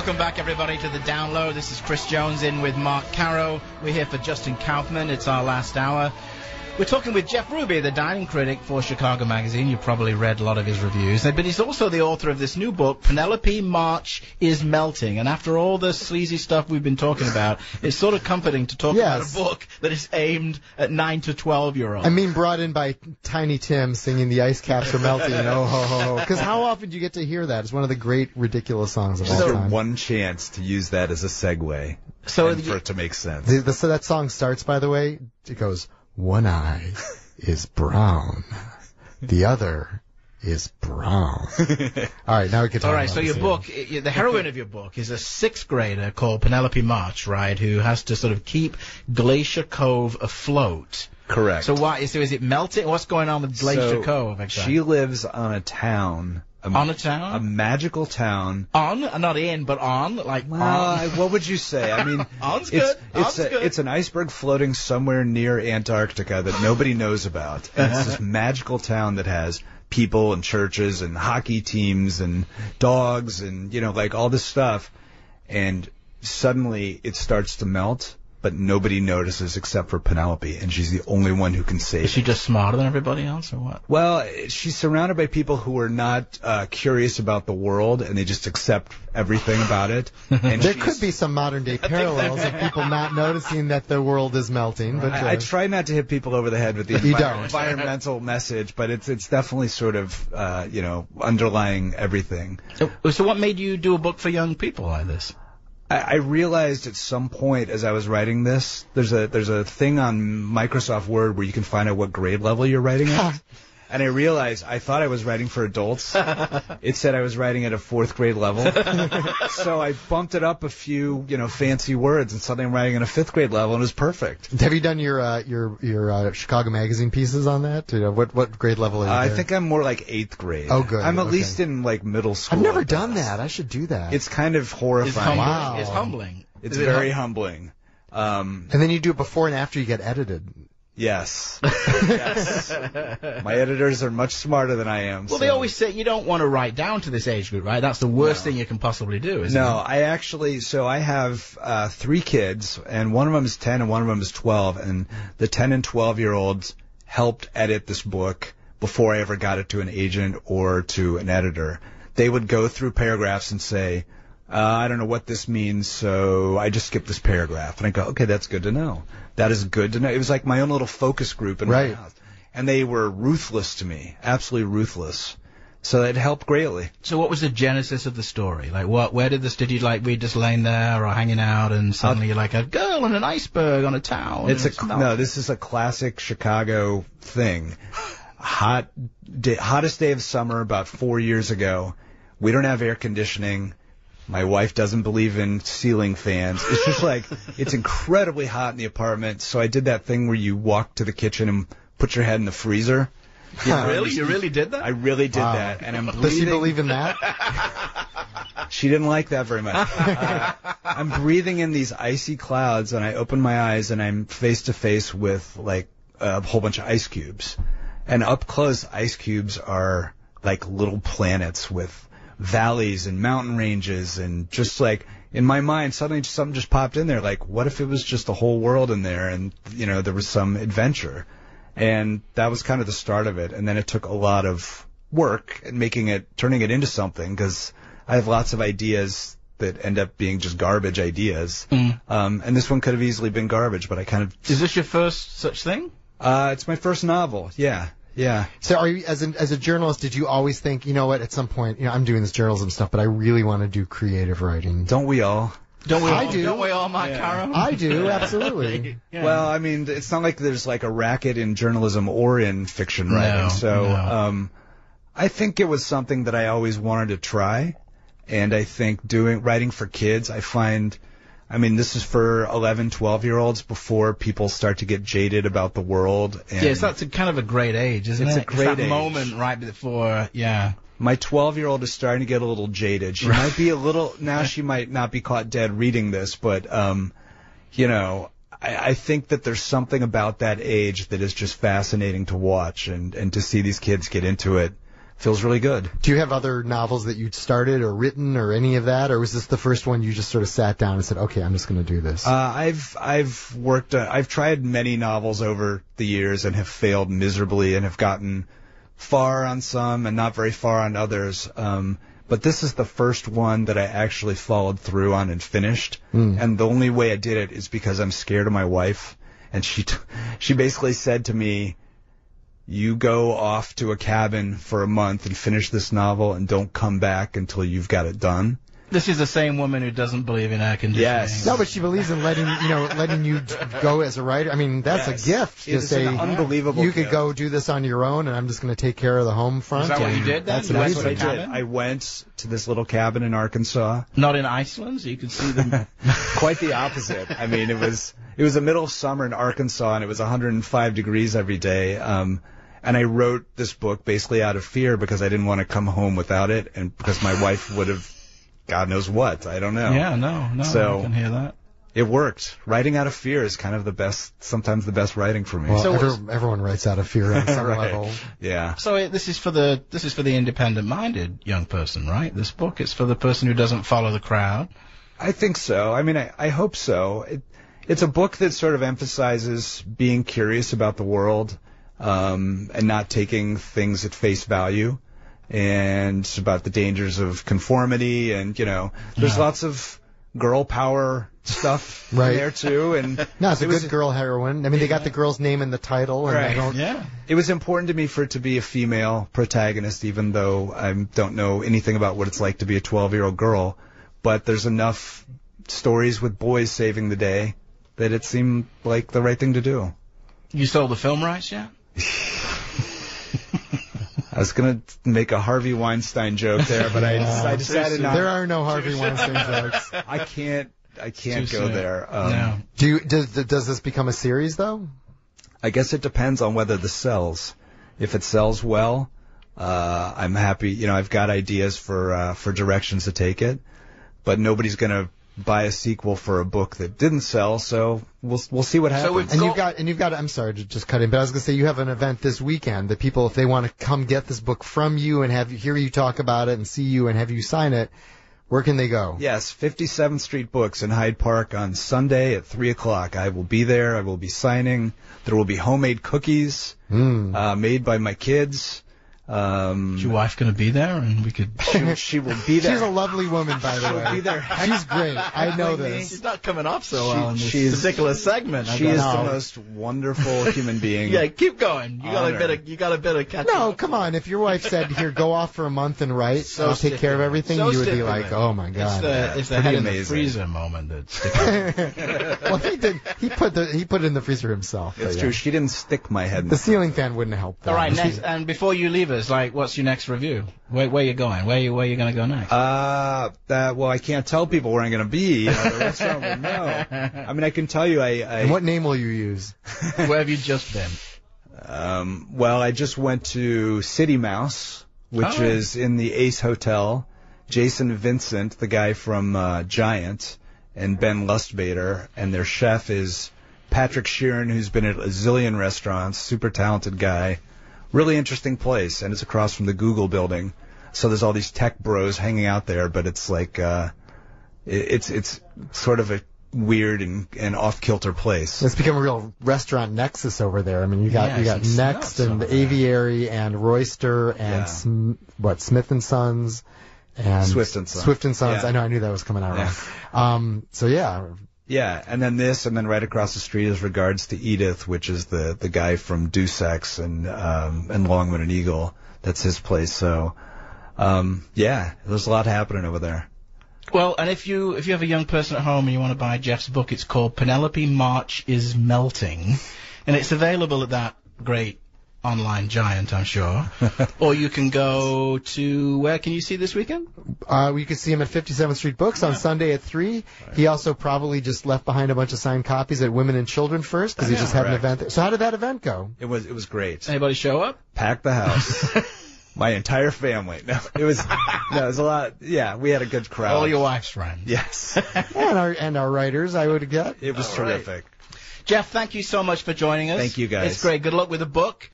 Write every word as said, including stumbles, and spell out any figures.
Welcome back, everybody, to The Download. This is Chris Jones in with Mark Caro. We're here for Justin Kaufman. It's our last hour. We're talking with Jeff Ruby, the dining critic for Chicago Magazine. You've probably read a lot of his reviews. But he's also the author of this new book, Penelope March is Melting. And after all the sleazy stuff we've been talking about, it's sort of comforting to talk yes. about a book that is aimed at nine to twelve-year-olds. I mean, brought in by Tiny Tim singing The Ice Caps Are Melting. Oh, ho, ho, ho. Because how often do you get to hear that? It's one of the great, ridiculous songs of all so time. One chance to use that as a segue so and the, for it to make sense. The, the, so that song starts, by the way, it goes... One eye is brown. The other is brown. All right, now we can talk All right, about so your this book, the heroine of your book is a sixth grader called Penelope March, right, who has to sort of keep Glacier Cove afloat. Correct. So why? So is it melting? What's going on with Glacier so Cove? Exactly? She lives on a town. A, on a town? A magical town. On? Not in, but on? Like well, on? What would you say? I mean, On's it's, good. It's, On's a, good. it's an iceberg floating somewhere near Antarctica that nobody knows about. And it's this magical town that has people and churches and hockey teams and dogs and, you know, like all this stuff. And suddenly it starts to melt. But nobody notices except for Penelope, and she's the only one who can save Is she it. just smarter than everybody else, or what? Well, she's surrounded by people who are not uh, curious about the world, and they just accept everything about it. And there could be some modern-day parallels of people not noticing that the world is melting. But uh, I, I try not to hit people over the head with the you envi- don't. environmental message, but it's it's definitely sort of, uh, you know, underlying everything. So, so what made you do a book for young people like this? I realized at some point as I was writing this, there's a there's a thing on Microsoft Word where you can find out what grade level you're writing at. And I realized I thought I was writing for adults. It said I was writing at a fourth grade level. So I bumped it up a few, you know, fancy words, and suddenly I'm writing at a fifth grade level, and it was perfect. Have you done your uh, your your uh, Chicago Magazine pieces on that? You know, what what grade level are you Uh, I there? think I'm more like eighth grade. Oh, good. I'm at Okay. least in like middle school. I've never done that. I should do that. It's kind of It's horrifying. humbling. Wow. It's humbling. It's Is it very hum- humbling. Um, And then you do it before and after you get edited. yes. Yes. My editors are much smarter than I am. Well, so. they always say you don't want to write down to this age group, right? That's the worst No. thing you can possibly do, isn't No, it? I actually, so I have uh, three kids, and one of them is ten and one of them is twelve, and the ten and twelve year olds helped edit this book before I ever got it to an agent or to an editor. They would go through paragraphs and say, uh, I don't know what this means, so I just skipped this paragraph. And I go, okay, that's good to know. That is good to know. It was like my own little focus group in Right. my house. And they were ruthless to me, absolutely ruthless. So it helped greatly. So what was the genesis of the story? Like, what? Where did this? Did you like we just laying there or hanging out, and suddenly you're like a girl and an iceberg on a town? It's and a not- no. This is a classic Chicago thing. Hot, day, hottest day of summer about four years ago. We don't have air conditioning. My wife doesn't believe in ceiling fans. It's just like it's incredibly hot in the apartment. So I did that thing where you walk to the kitchen and put your head in the freezer. You know, Really? You really did that? I really did Wow. that, and I'm breathing. Does she believe in that? She didn't like that very much. Uh, I'm breathing in these icy clouds, and I open my eyes, and I'm face to face with like a whole bunch of ice cubes. And up close, ice cubes are like little planets with valleys and mountain ranges, and just like in my mind, suddenly something just popped in there. Like, what if it was just the whole world in there, and you know there was some adventure? And that was kind of the start of it. And then it took a lot of work and making it, turning it into something, because I have lots of ideas that end up being just garbage ideas. Mm. Um, and this one could have easily been garbage, but I kind of. Is this your first such thing? Uh, it's my first novel. Yeah. Yeah. So, are you as an as a journalist? Did you always think, you know what? At some point, you know, I'm doing this journalism stuff, but I really want to do creative writing. Don't we all? Don't we? I all, do. Don't we all, Mark Yeah. Caro? I do, absolutely. Yeah. Well, I mean, it's not like there's like a racket in journalism or in fiction writing. No, so, no. um, I think it was something that I always wanted to try. And I think doing, writing for kids, I find, I mean, this is for eleven, twelve year olds before people start to get jaded about the world. And yes, that's a kind of a great age, isn't It's it? a great that age. moment right before, yeah. My twelve year old is starting to get a little jaded. She might be a little, now she might not be caught dead reading this, but, um, you know, I, I think that there's something about that age that is just fascinating to watch, and, and to see these kids get into it. feels really good. Do you have other novels that you'd started or written or any of that, or was this the first one you just sort of sat down and said, okay, I'm just going to do this? Uh, I've I've worked uh, I've tried many novels over the years and have failed miserably and have gotten far on some and not very far on others. Um, but this is the first one that I actually followed through on and finished. Mm. And the only way I did it is because I'm scared of my wife, and she t- she basically said to me, you go off to a cabin for a month and finish this novel and don't come back until you've got it done. This is the same woman who doesn't believe in air conditioning. Yes. No, but she believes in letting you know letting you go as a writer. I mean, that's Yes. a gift It to is say an unbelievable you could gift. go do this on your own, and I'm just going to take care of the home front. Is that what and you did then? That's You That's went amazing. what I to a did. cabin? I went to this little cabin in Arkansas. Not in Iceland, so you could see them. Quite the opposite. I mean, it was it was the middle of summer in Arkansas, and it was one hundred five degrees every day. Um, and I wrote this book basically out of fear because I didn't want to come home without it, and because my wife would have, God knows what, I don't know. Yeah, no, no, So- I can hear that. It worked. Writing out of fear is kind of the best, sometimes the best writing for me. Well, So every- what's- everyone writes out of fear on some Right. level. Yeah. So it, this is for the this is for the independent-minded young person, right? This book, it's for the person who doesn't follow the crowd. I think so. I mean, I, I hope so. It, it's a book that sort of emphasizes being curious about the world, um, and not taking things at face value, and it's about the dangers of conformity, and, you know, there's Yeah. lots of girl power stuff Right. in there too, and No, it's a it was- good girl heroine. I mean, they got the girl's name in the title, and Right. I don't. Yeah. It was important to me for it to be a female protagonist, even though I don't know anything about what it's like to be a twelve-year-old girl. But there's enough stories with boys saving the day that it seemed like the right thing to do. You sold the film rights yet? I was gonna make a Harvey Weinstein joke there, but I, Yeah. I decided not. There are no Harvey Weinstein jokes. I can't. I can't Too go soon. there. Um, No. Do you, does does this become a series though? I guess it depends on whether this sells. If it sells well, uh, I'm happy. You know, I've got ideas for uh, for directions to take it, but nobody's gonna buy a sequel for a book that didn't sell. So we'll we'll see what happens. we've And Go- you've got, and you've got. I'm sorry to just cut in, but I was gonna say you have an event this weekend that people, if they want to come get this book from you and have you hear you talk about it and see you and have you sign it, where can they go? Yes, fifty-seventh Street Books in Hyde Park on Sunday at three o'clock. I will be there. I will be signing. There will be homemade cookies Mm. uh, made by my kids. Um, Is your wife going to be there? And we could. she, she will be there. She's a lovely woman, by the She'll way. be there. She's great. I know Heckling me. this. not coming off so well in this She's- particular segment. She is No. the most wonderful human being. Yeah, keep going. You got a Honor. bit of you got a bit of catch. No, come on. If your wife said, "Here, go off for a month and write, So I'll take care of stipulated. everything," So you would be stipulated. like, "Oh my It's god." the it's the Pretty head in the amazing. freezer moment that's. Well, he did. He put the he put it in the freezer himself. It's but true. yeah. She didn't stick my head in The ceiling fan wouldn't help. That. All right, next. And before you leave us, like, what's your next review? Where where you going? Where you where you going to go next? Uh, that, well, I can't tell people where I'm going to be. You know, the restaurant would know. I mean, I can tell you, I, I And what name will you use? Where have you just been? um, well, I just went to City Mouse, which Oh. is in the Ace Hotel. Jason Vincent, the guy from uh, Giant, and Ben Lustbader, and their chef is Patrick Sheeran, who's been at a zillion restaurants, super talented guy. Really interesting place, and it's across from the Google building. So there's all these tech bros hanging out there, but it's like uh, it, it's it's sort of a weird and, and off-kilter place. It's become a real restaurant nexus over there. I mean, you got Yeah, you got some Next stuff and over there. Aviary and Royster and Yeah. Sm- what Smith and Sons and Swift and Sons. Swift and Sons. Yeah. I know, I knew that was coming out Yeah. wrong. Um, so yeah, Yeah, and then this, and then right across the street is Regards to Edith, which is the the guy from Deus Ex and um, and Longman and Eagle. That's his place. So, um, yeah, there's a lot happening over there. Well, and if you if you have a young person at home and you want to buy Jeff's book, it's called Penelope March is Melting, and it's available at that great online giant, I'm sure. Or you can go to, where can you see this weekend? uh, we could see him at fifty-seventh Street Books on Sunday at three. He also probably just left behind a bunch of signed copies at Women and Children First because he Yeah, just had an correct. event there. So how did that event go? It was it was great. Anybody show up? Packed the house. My entire family. No, it was no, it was a lot. Yeah, we had a good crowd. All your wife's friends. Yes, and our and our writers, I would get. it was All right. terrific. Jeff, thank you so much for joining us. Thank you, guys. It's great. Good luck with the book.